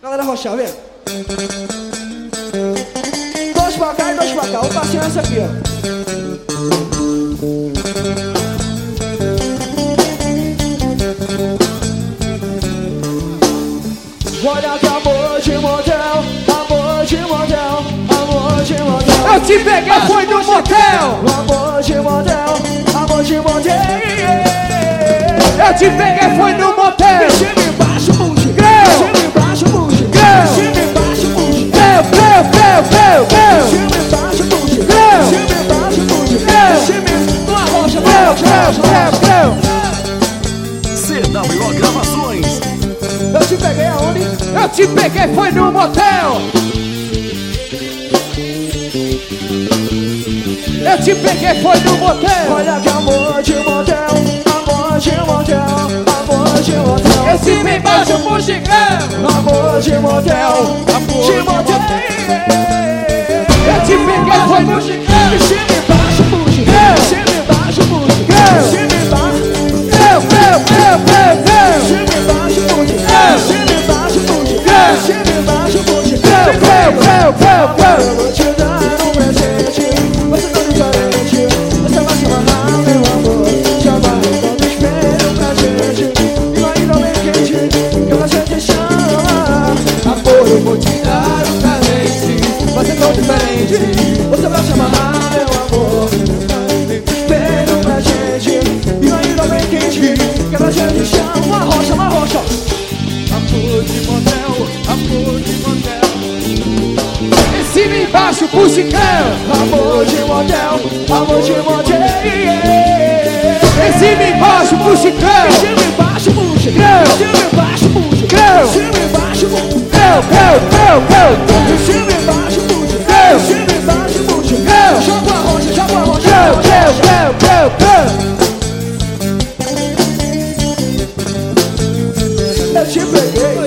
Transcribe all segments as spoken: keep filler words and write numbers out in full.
Galera rochar, vem. Dois pra cá e dois pra cá. O passinho é esse aqui, ó. Olha que amor de motel, amor de motel, amor de motel. Eu te peguei, foi no motel. Amor de motel, amor de motel. Eu te peguei, foi no motel. Em cima e embaixo, buge. Em cima e embaixo, buge. Em cima e embaixo, buge. Meu, meu, meu, meu, meu. Em cima e embaixo, buge. Em cima e embaixo, buge. Em cima e numa rocha, numa rocha, meu, meu, meu. C W O Gravações. Eu te peguei aonde? Eu te peguei, foi no motel. Eu te peguei, foi no motel. Olha que amor de motel, amor de motel, amor de motel. Em cima e embaixo, bugigão. Amor de motel, amor de motel. Eu te peguei, foi no bugigão. Em cima e embaixo, bugigão. Em cima e embaixo, bugigão. Em cima e embaixo, meu, meu, meu, meu, meu. em cima e embaixo, bugigão. Em cima e embaixo, bugigão. Em cima e embaixo, bugigão. Meu, meu, meu, meu. Eu vou te dar um presente. Você tá diferente. Você vai se amarrar, meu amor. Já vai todo espelho pra gente. E vai ainda bem quente, que a gente chama. Amor, eu vou te dar um presente. Você é tão diferente. Você vai se amarrar, meu amor. Espelho pra gente. E ainda bem quente, que a gente chama. Uma rocha, uma rocha. Amor de motel, amor de motel. Em cima e embaixo, bugigão. Amor de motel, amor de motel. Em cima e embaixo, bugigão. Em cima e embaixo, bugigão. Em cima e embaixo, bugigão. Em cima e embaixo, bugigão. Meu, meu, meu, meu. Em cima e embaixo, bugigão. Em cima e embaixo, bugigão. Joga a rocha, joga a rocha. Meu, meu, meu, meu, meu. Eu te peguei.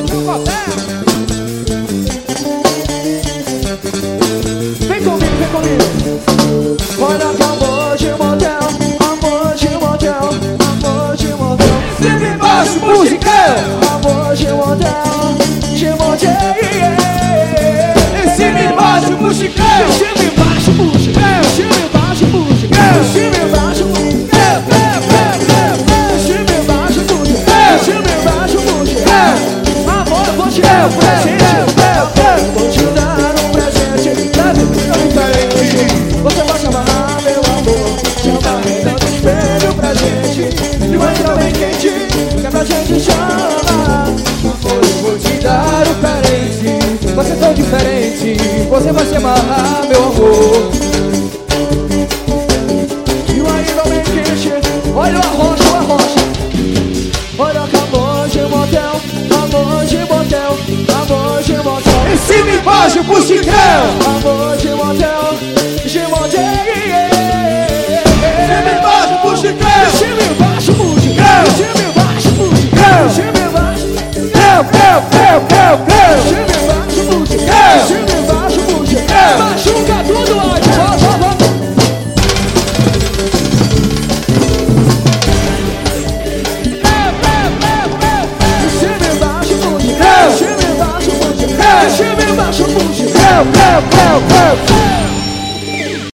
Vem comigo, vem comigo. Olha que amor de motel, amor de motel, amor de motel. Em cima e embaixo, bugigão. Amor de motel, de motel. Em cima e embaixo, bugigão. Em cima e embaixo, bugigão. Em cima e embaixo, bugigão. Em cima e embaixo, bugigão. Em cima e embaixo, bugigão. Em cima e embaixo, bugigão. Amor, eu vou te dar um presente. Vou te dar um presente. Leve tão diferente. Você vai se amarrar, meu amor. Se amarre dando espelho pra gente. E vai entrar bem quente, que é pra gente chamar. Amor, eu vou te dar um presente. Você é tão diferente. Você vai se amarrar, meu amor. E vai entrar bem quente. Olha a rocha, a rocha. Olha que amor de motel, amor de motel, amor de motel. Em cima e embaixo, bugigão. Amor